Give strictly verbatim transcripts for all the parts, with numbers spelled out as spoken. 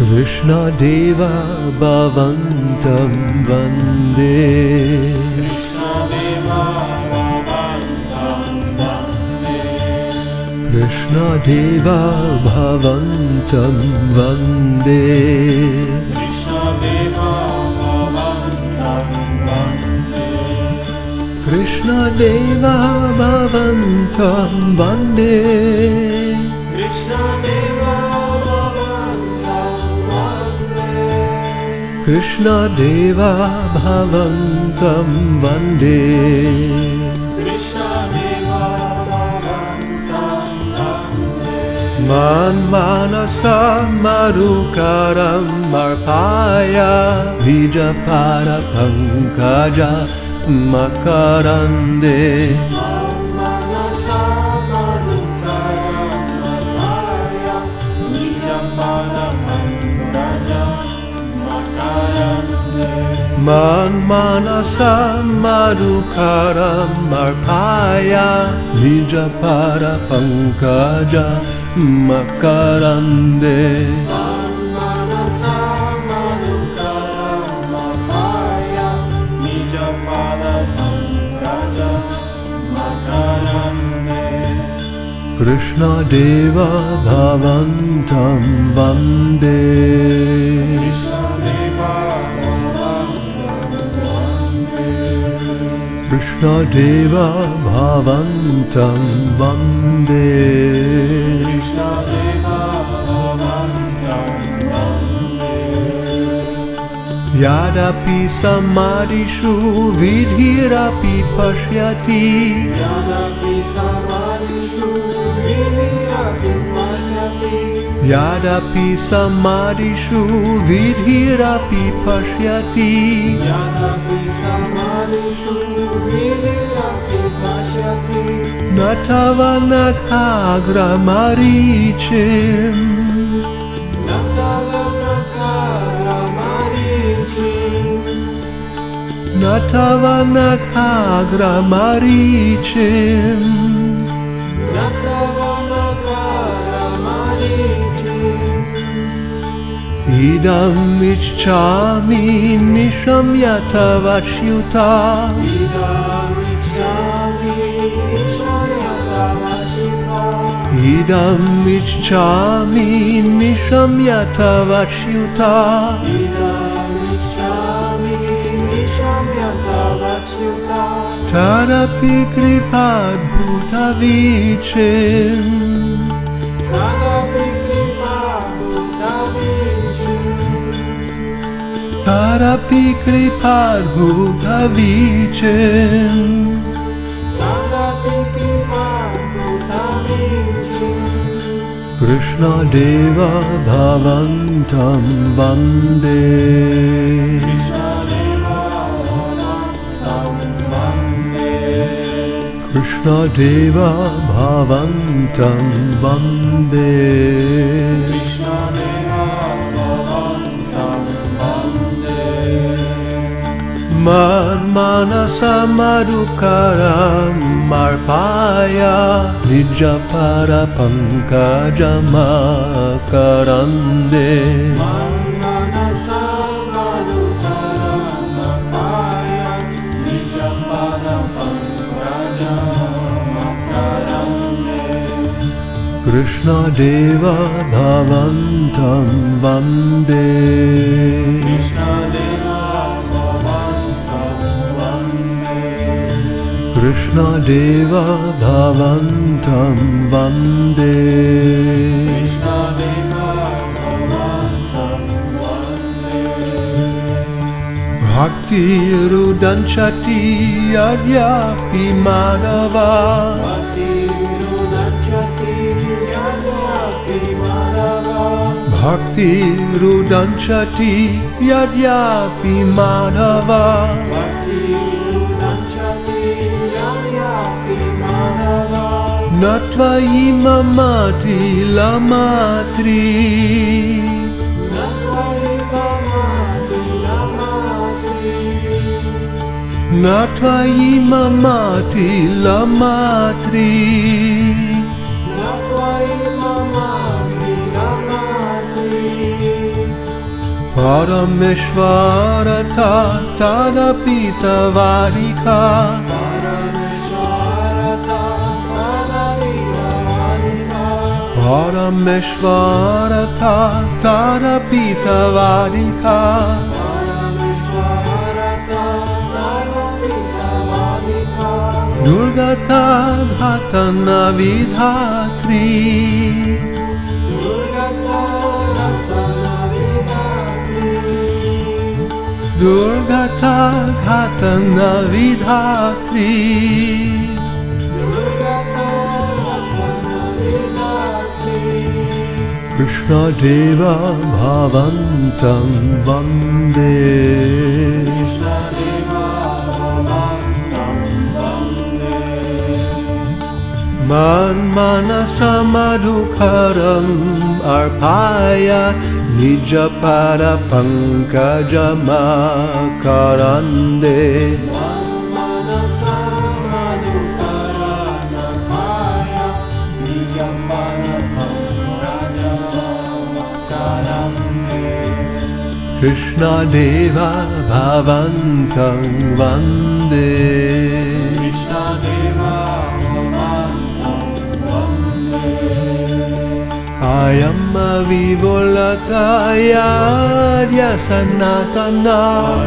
Krishna Deva Bhavantam Vande Krishna Deva Bhavantam Vande Krishna Deva Bhavantam Vande Krishna Deva Bhavantam Vande Krishna Deva Bhavantam Vande Krishna Deva Krishna Deva Bhavantam Vande Krishna Deva Bhavantam Vande Man Manasa Marukaram Marpaya Vijapara Pankaja Makarande Manasa Marukaram Marpaya Vijapara Pankaja Man Manasa Marukaram Marpaya Vijapara Pankaja Makarande Man Manasa Marukaram Marpaya Vijapara Pankaja Makarande Krishna Deva Bhavantam Vande Krishna Deva Bhavantam Vande Krishna Deva Bhavantam Vande Yadapi Samadhishu Vidhirapi Pashyati Yadapi Samadhishu Vidhirapi Pashyati Yadapi Samadhishu Vidhirapi Pashyati Yadapi Samadhishu Vidhirapi Pashyati Natavanakhāgra Marichim Natavanakhāgra Marichim Natavanakhāgra Marichim Natavanakhāgra Marichim Idam ichchami nishamyata vachyuta Idam ichchami nishamyata vachyuta Idam ichchami nishamyata vachyuta Idam ichchami nishamyata vachyuta Tadapi kripad bhutavichim Tadapi kripad bhutavichim Tadapi kripad bhutavichim Tadapi kripad bhutavichim Krishna Deva Bhavantam Vande Krishna Deva Bhavantam Vande Krishna Deva Bhavantam Vande Krishna Deva Bhavantam Vande Man Manasa Marukaram Marpaya Vijapara Pankaja Makarande Man Manasa Marukaram Marpaya Vijapara Pankaja Makarande Krishna Deva Bhavantam Vande Krishna Deva Bhavantam Vande Krishna Deva Bhavantam Vande Krishna Deva Bhavantam Vande Bhakti Rudanchati Yadyapi Madhava Bhakti Rudanchati Yadyapi Madhava Bhakti Rudanchati Yadyapi Madhava Bhakti Rudanchati Yadyapi Madhava Natvai Mamati Lamatri Natvai Mamati Lamatri Natvai Mamati Lamatri Natvai Mamati Lamatri Parameshwarata Tadapitavarika Parameshwarata Tadapitavarika Durgata Ghatana Vidhatri Durgata Ghatana Vidhatri Krishna Deva Bhavantam Vande Man Manasa Madhukaram Arpaya Nijapada Pankajama Karande Krishna Deva Bhavantam Vande Krishna Deva Bhavantam Vande Ayama Vivolata Yadya Sanatana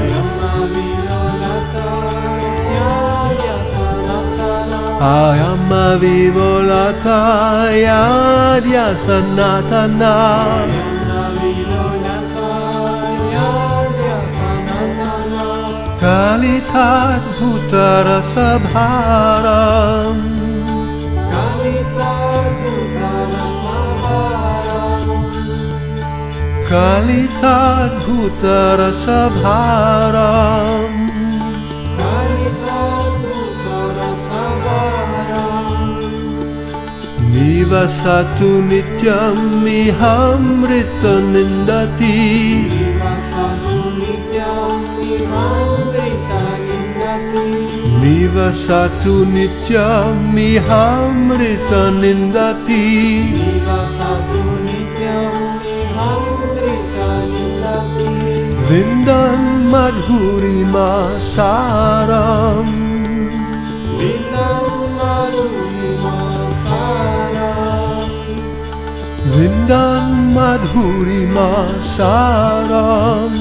Ayama Vivolata Yadya Sanatana Kalitat Bhutara Sabharam Kalitat Bhutara Sabharam Kalitat Bhutara Sabharam Kalitat Bhutara Sabharam Nivasatu Nityam Mihamrita Nindati Nivasatu Nityam Mihamrita Nindati Nivasatu Nityam Mihamrita Nindati Vindan Madhurima Saram Vindan Madhurima Saram Vindan Madhurima Saram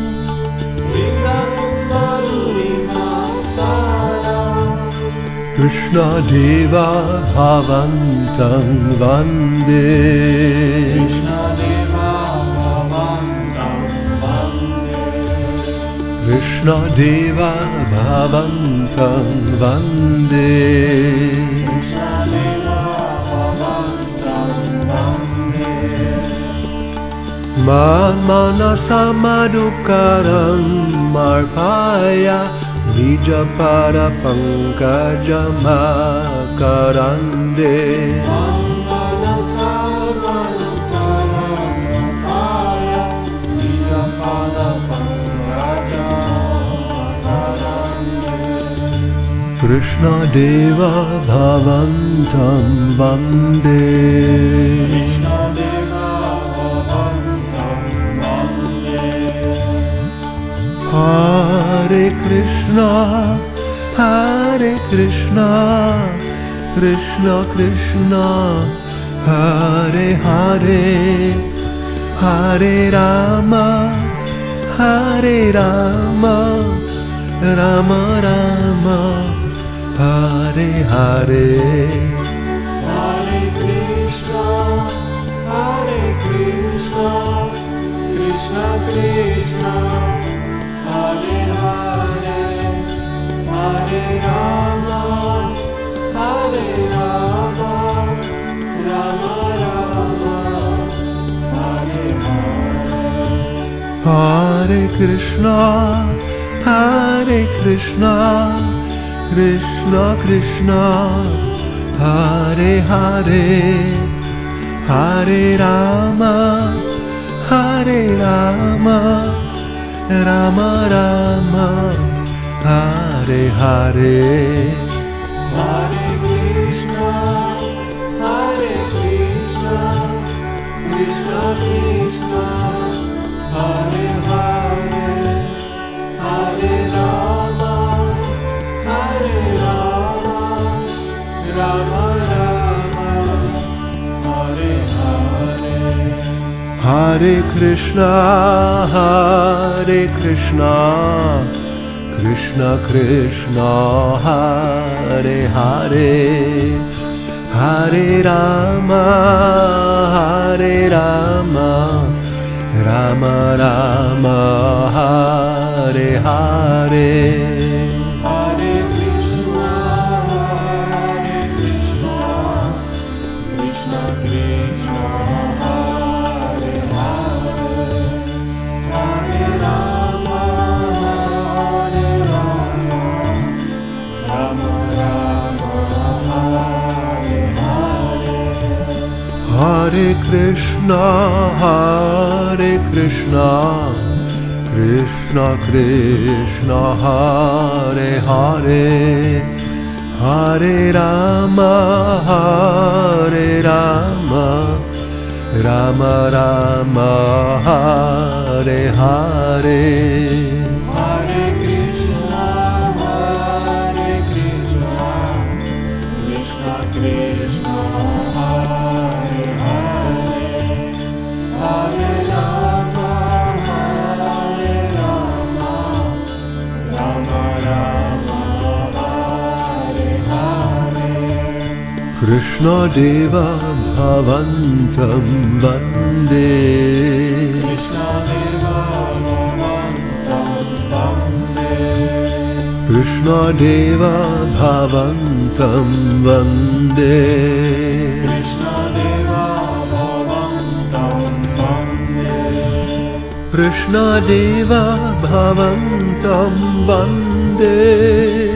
Krishna Deva Bhavantam Vande Krishna Deva Bhavantam Vande Krishna Deva Bhavantam Vande Krishna Deva Bhavantam Vande Man Manasa Madhukaram Marpaya Nijapada Pankajama Karande Krishna Deva Bhavantam Vande Krishna Deva Bhavantam Vande Hare Krishna, Hare Krishna, Krishna Krishna, Hare Hare, Hare Rama, Hare Rama, Rama Rama, Hare Hare. Hare Krishna, Hare Krishna, Krishna Krishna, Hare Hare, Hare Rama, Hare Rama, Rama Rama, Hare Hare. Hare Krishna, Hare Krishna, Krishna Krishna, Hare Hare, Hare Rama, Hare Rama, Rama Rama, Hare Hare. Hare Krishna, Hare Krishna, Krishna Krishna, Hare Hare. Hare Krishna, Hare Krishna, Krishna Krishna, Hare Hare, Hare Rama, Hare Rama, Rama Rama, Hare Hare. Hare Krishna, Hare Krishna, Krishna Krishna, Hare Hare, Hare Rama, Hare Rama, Rama Rama, Hare Hare. Hare Krishna, Hare Krishna, Krishna Krishna, Hare Hare, Hare Rama, Hare Rama, Rama Rama, Hare Hare. Hare Krishna, Hare Krishna, Krishna Krishna, Hare Hare, Hare Rama, Hare Rama, Rama Rama, Hare Hare. Krishna Deva Bhavantam Vande, Krishna Deva Bhavantam Vande, Krishna Deva Bhavantam Vande, Krishna Deva Bhavantam Vande, Krishna Deva Bhavantam Vande.